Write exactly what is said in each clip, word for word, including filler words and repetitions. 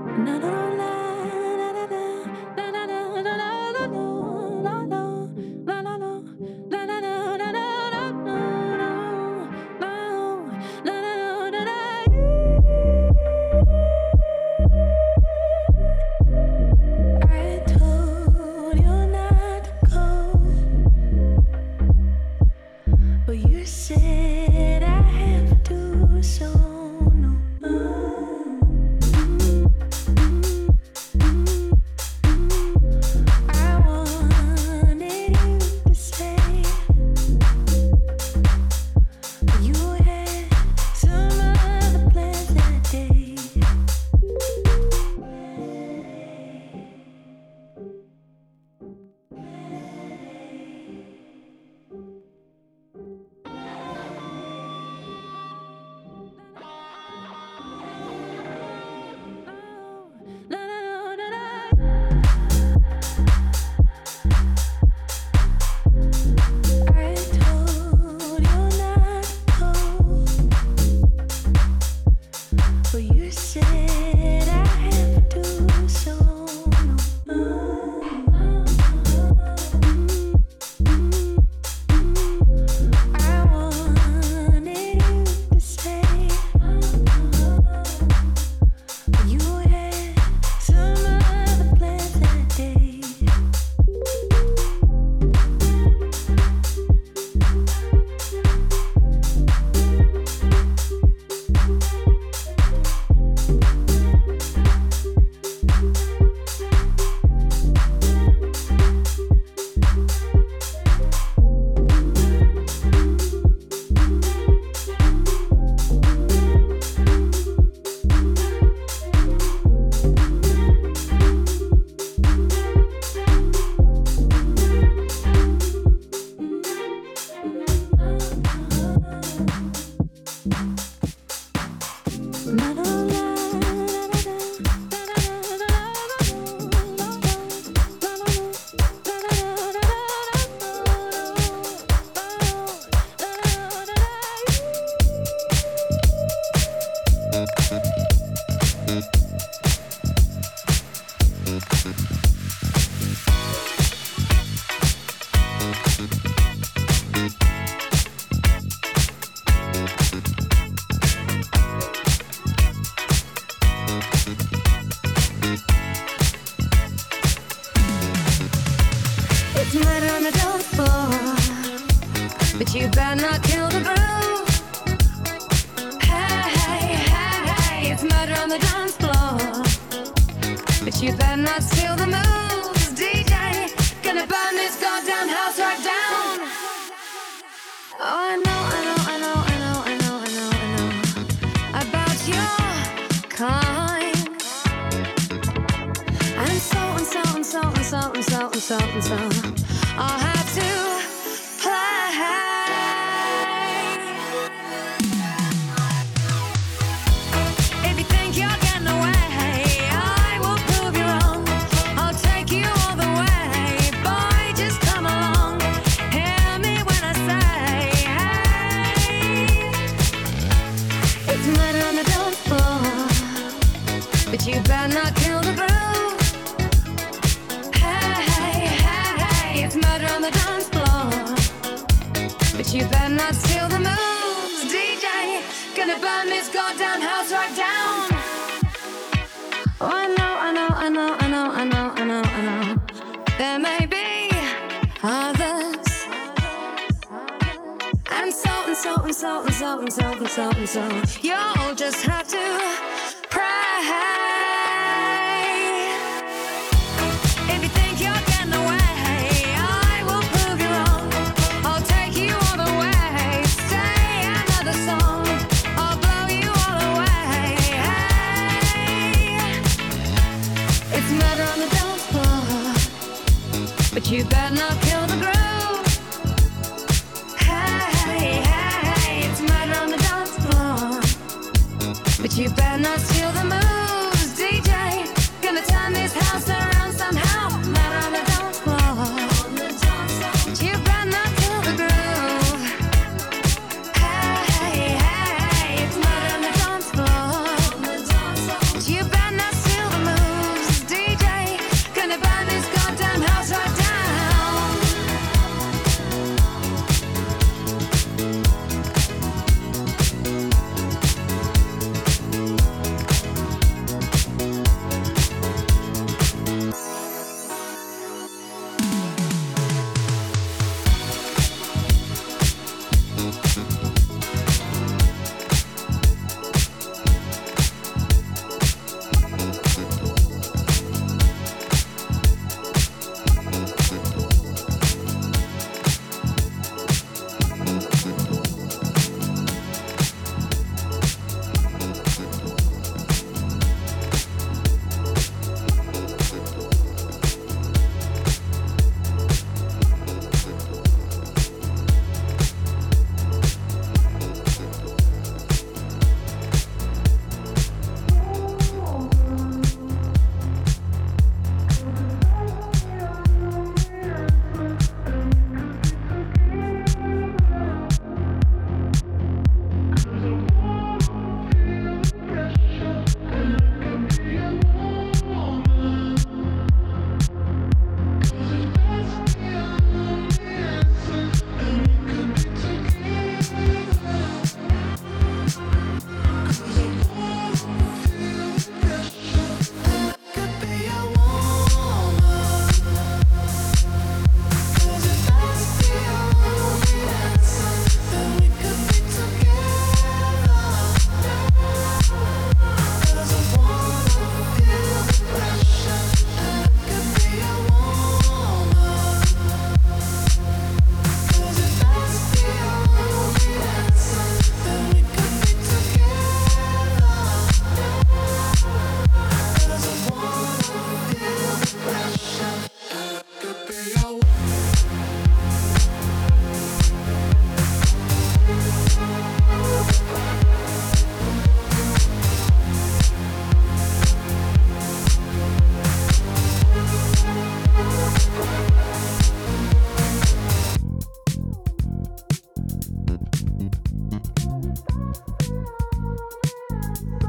You better not steal the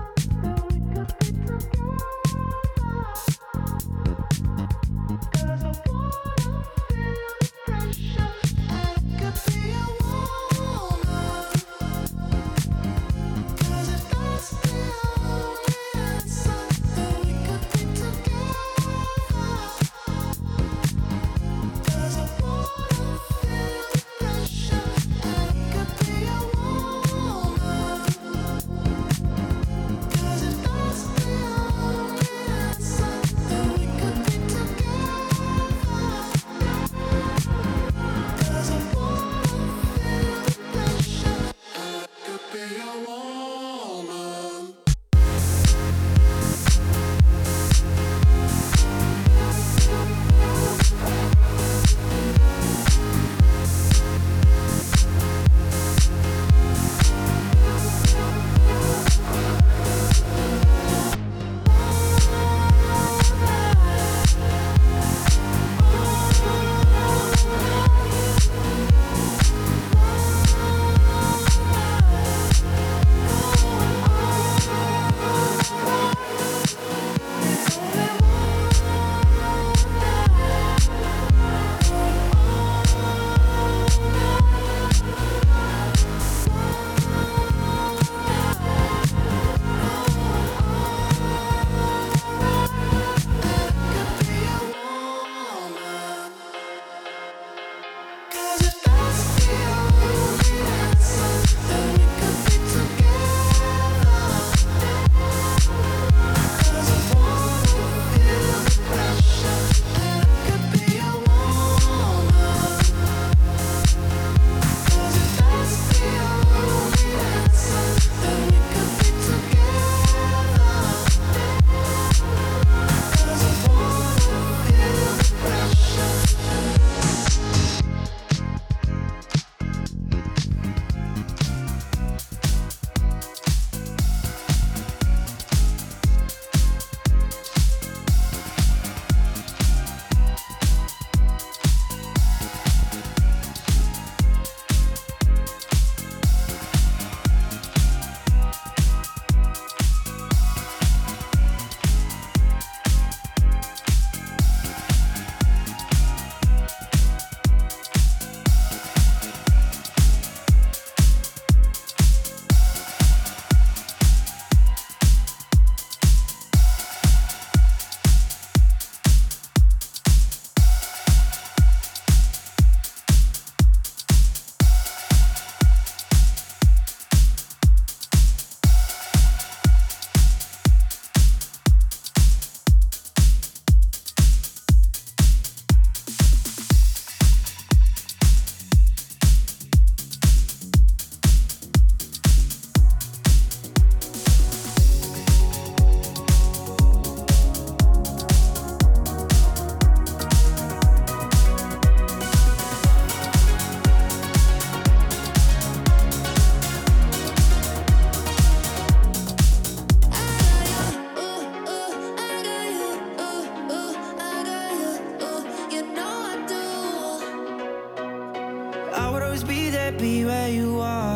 be where you are.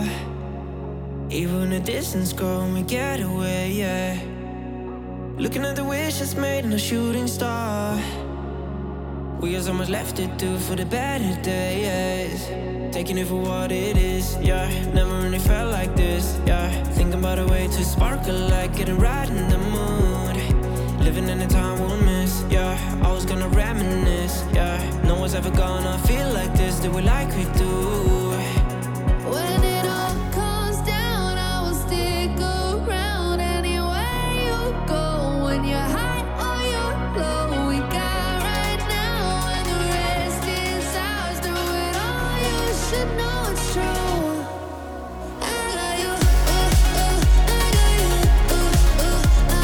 Even the distance grow when we get away, yeah. Looking at the wish that's made in a shooting star. We got so much left to do for the better days. Taking it for what it is, yeah. Never really felt like this, yeah. Thinking about a way to sparkle like getting right in the mood. Living in a time we'll miss, yeah. Always gonna reminisce, yeah. No one's ever gonna feel like this, do it like we do. When it all comes down, I will stick around anywhere you go. When you're high or you're low, we got right now, and the rest is ours. Do it all, you should know it's true. I got you, ooh, ooh, I got you, ooh, ooh, I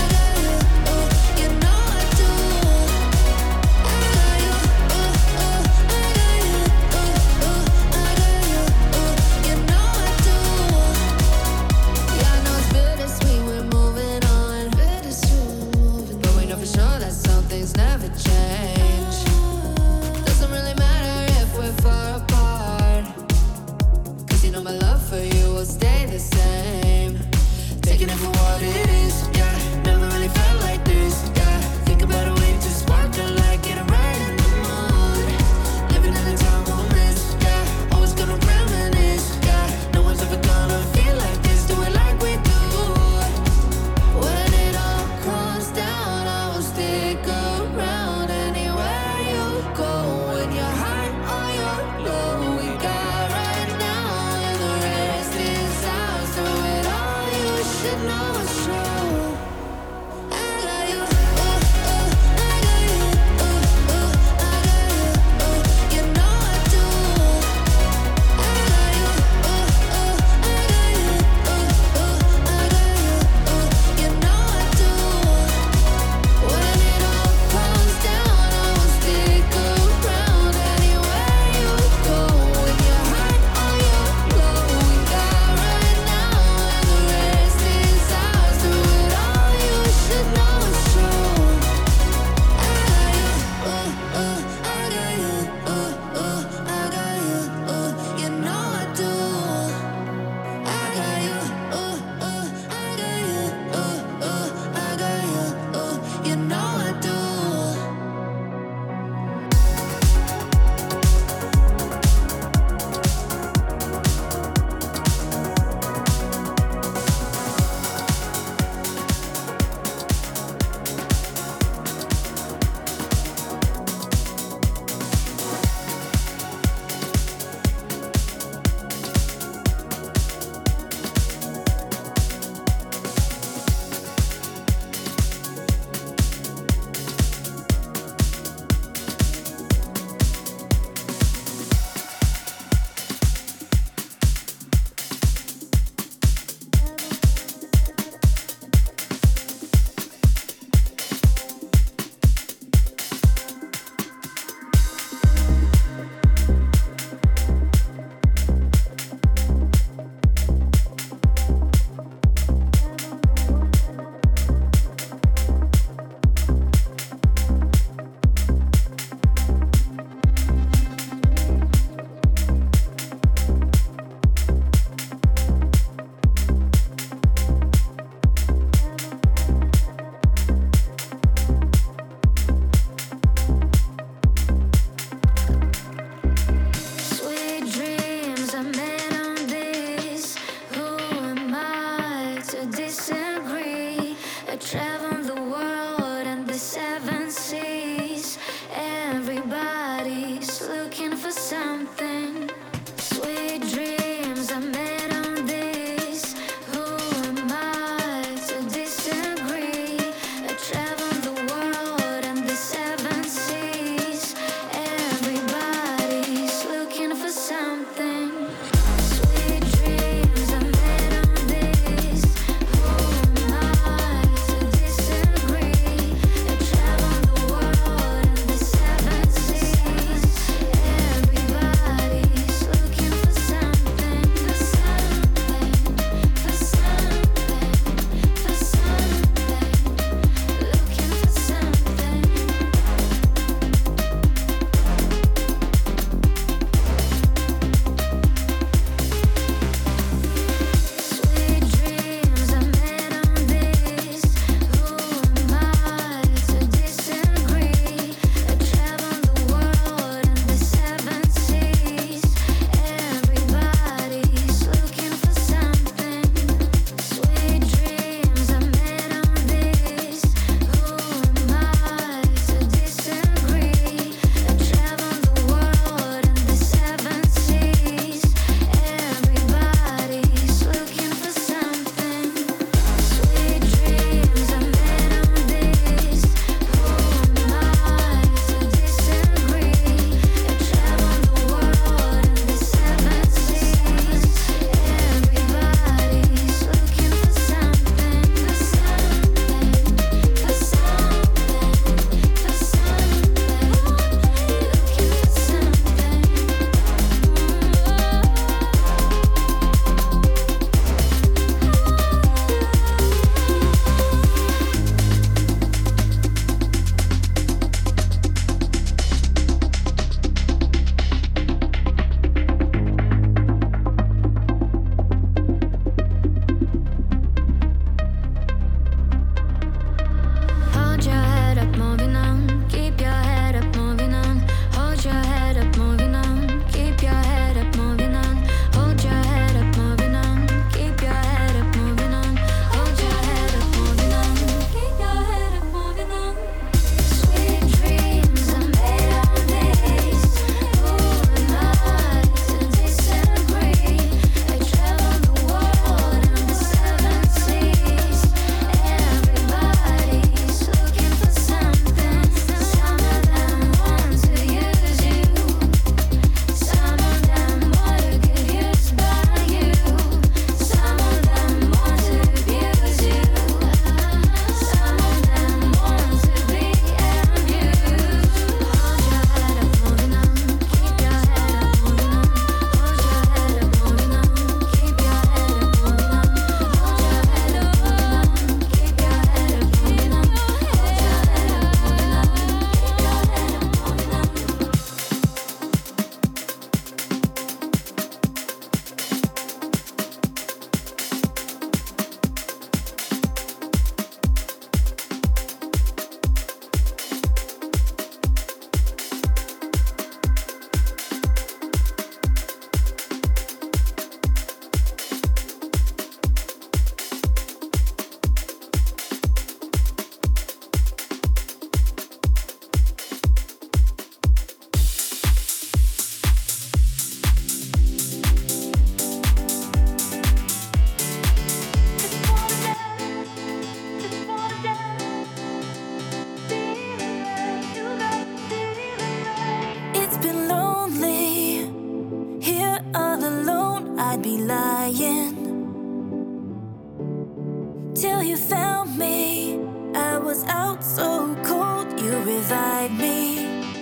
out so cold, you revive me.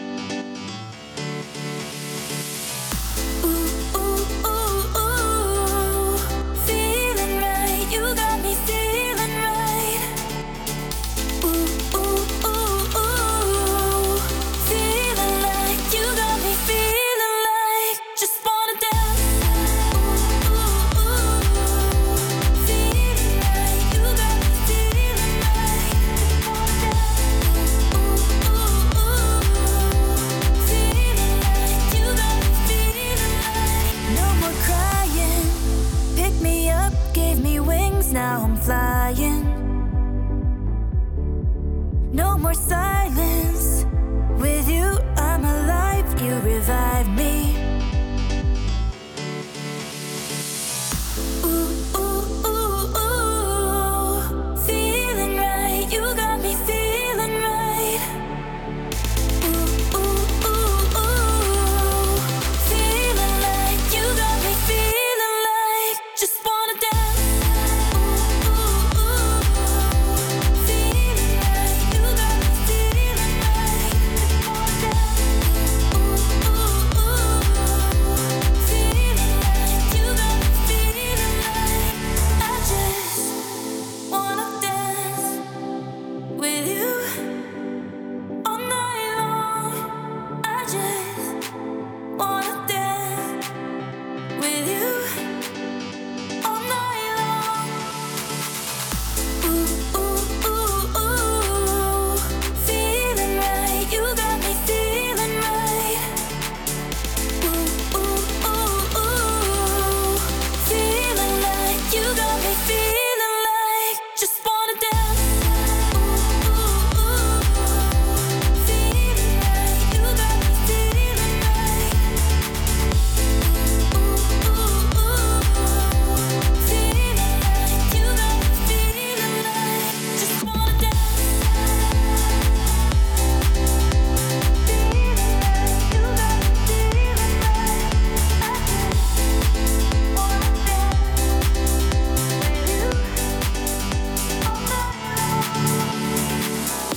Ooh, ooh, ooh, ooh, feeling right, you got me feeling right. Ooh, ooh, ooh, ooh, feeling like you got me feeling like just wanna dance. Ooh, ooh, ooh, feeling right, you got me feeling right. Ooh, ooh, ooh, feeling like you got me feeling right. No more crying, pick me up, gave me wings, now I'm flying. No more silence, with you I'm alive, you revive me. Ooh, ooh, ooh, ooh, feeling right, you got me feeling right. Ooh, ooh, ooh, ooh, feeling like you got me feeling like just wanna dance. Ooh, ooh, ooh, feeling right, you got me feeling right. Just wanna dance. Ooh, ooh, ooh, feeling like you got me feeling like I just wanna dance with you all night long. I just wanna dance with you all night long. Ooh, ooh, ooh, ooh, feeling right, you got me feeling right. Ooh, ooh, ooh, ooh, feeling like you got me feeling like just wanna dance. Ooh, ooh, ooh, feeling right, you got me feeling right. Ooh, ooh, ooh, feeling like you got me feeling like just wanna dance. Feeling like you got me feeling right. I just wanna dance with you all night long.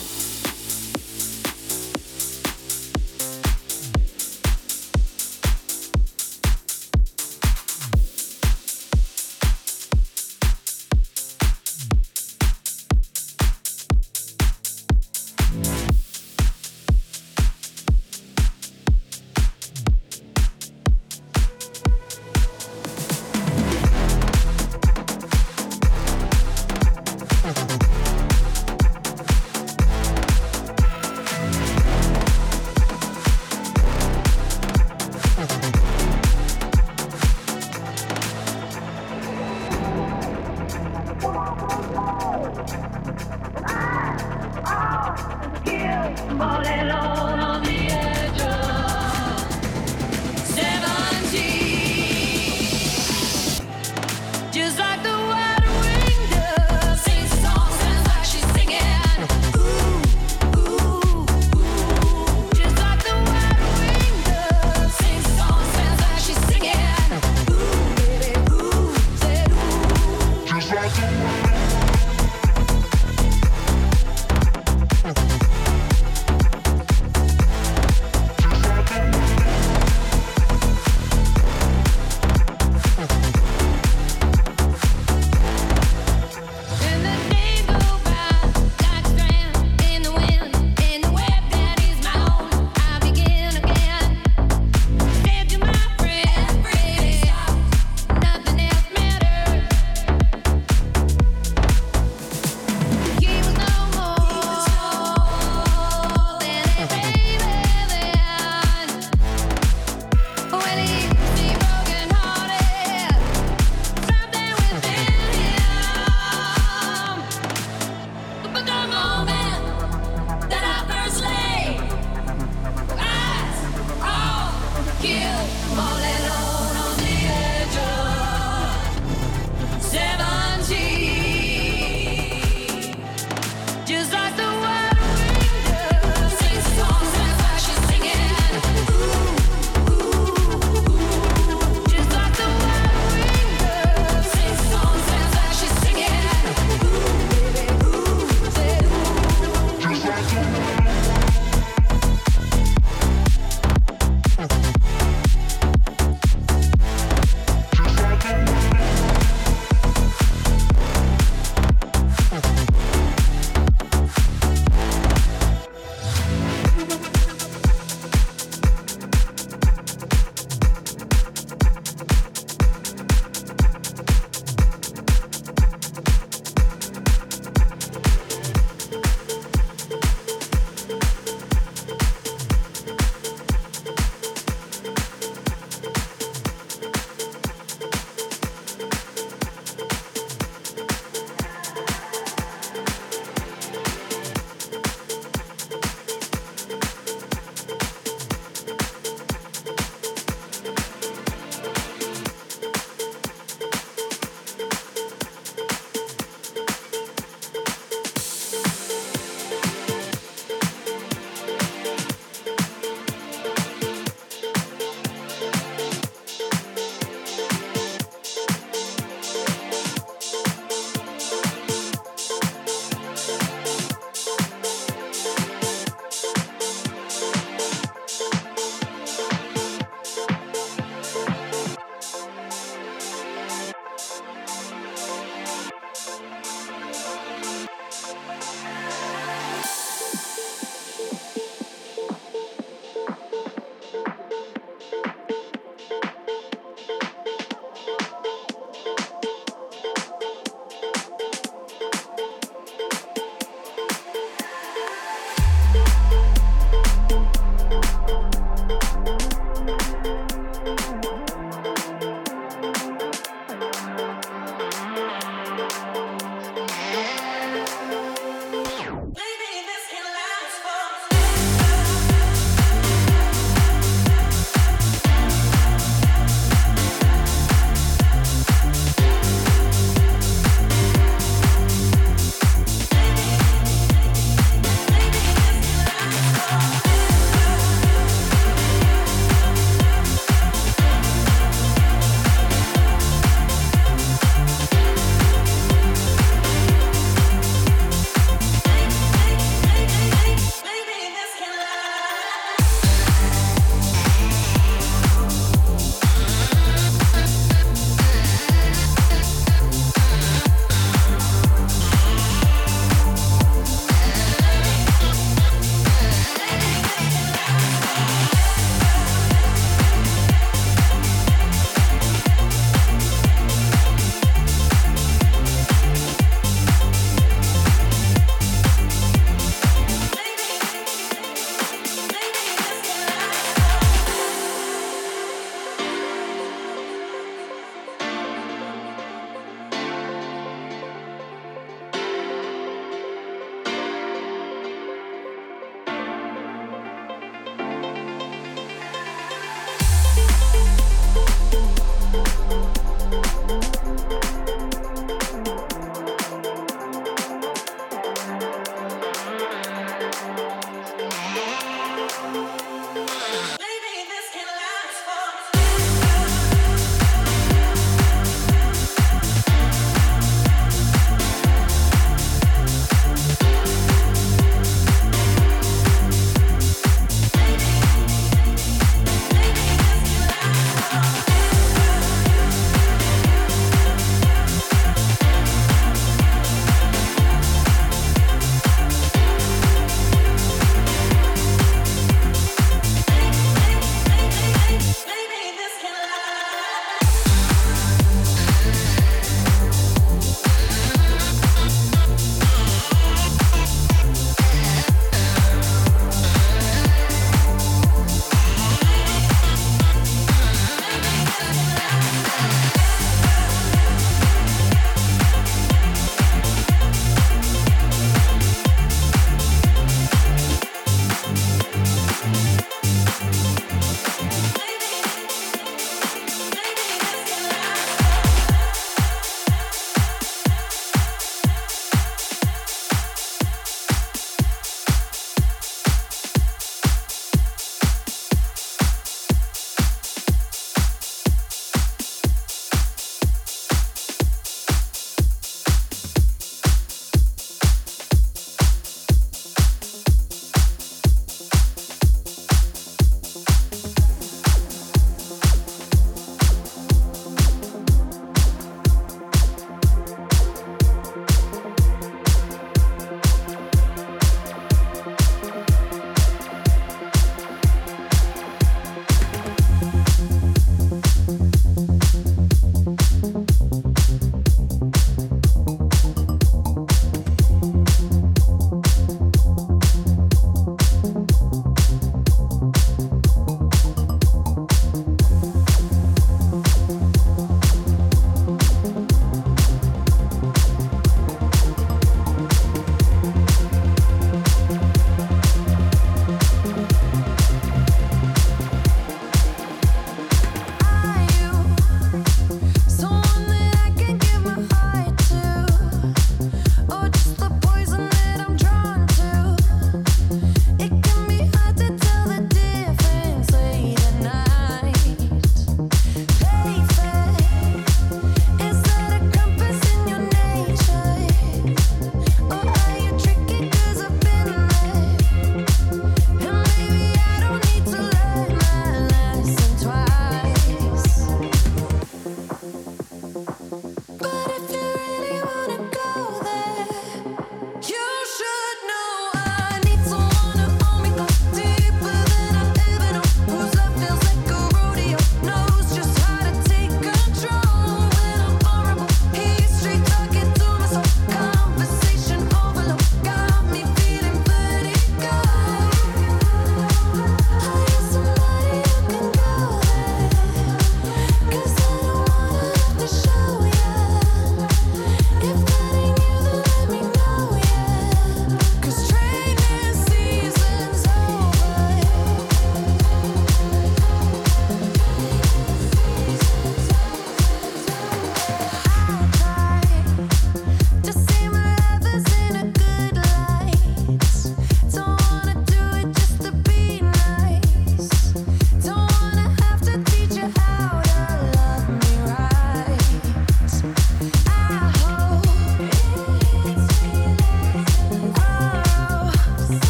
All alone on the edge of seventeen. Just like the white winged dove sings songs, sounds like she's singing. Ooh, ooh, ooh. Just like the white winged dove sings songs, sounds like she's singing. Ooh, baby, ooh, said ooh. Just like the white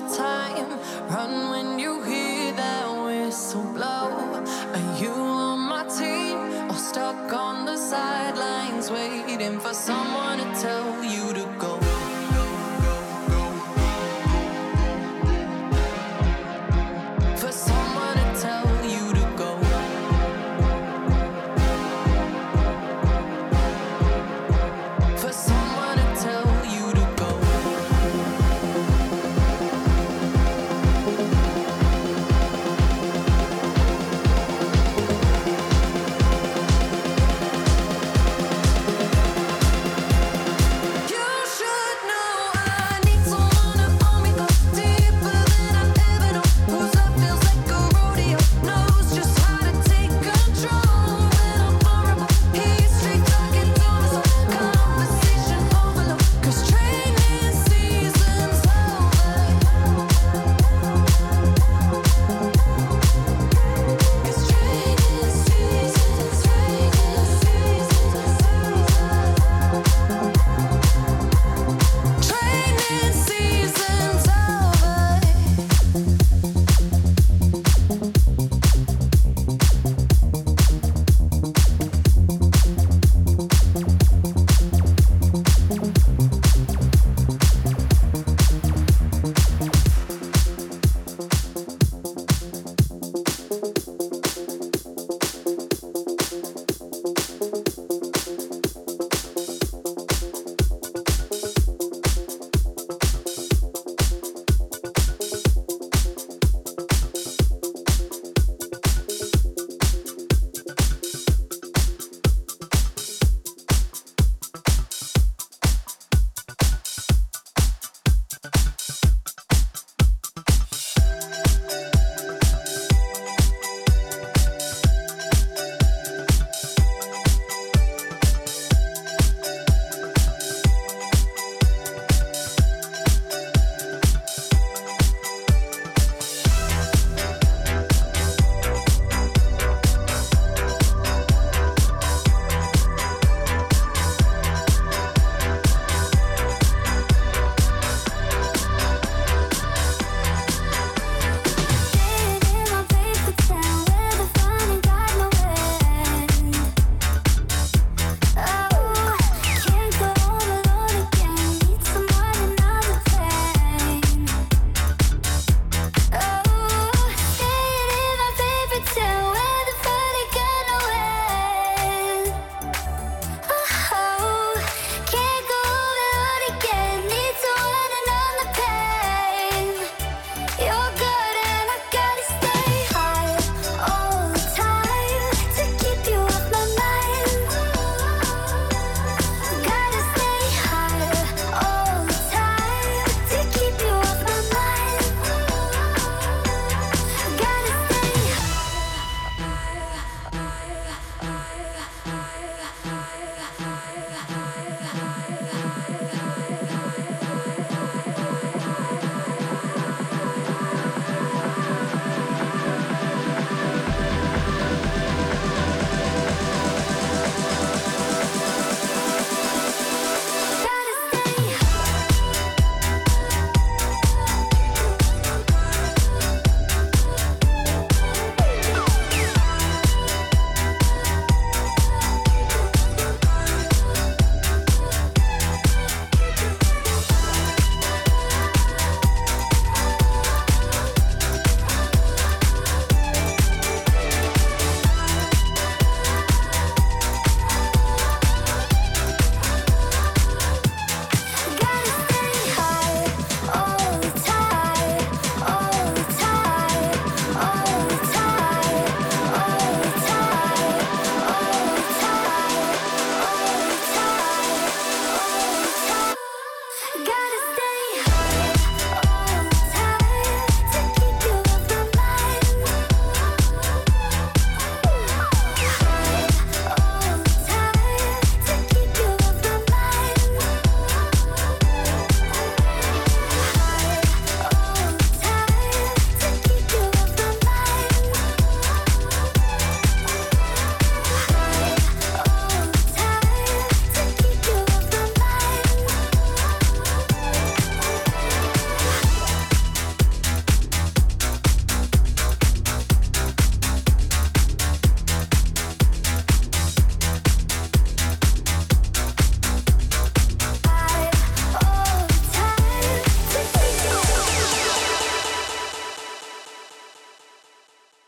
your time. Run when you hear that whistle blow. Are you on my team or stuck on the sidelines waiting for someone to tell you to go?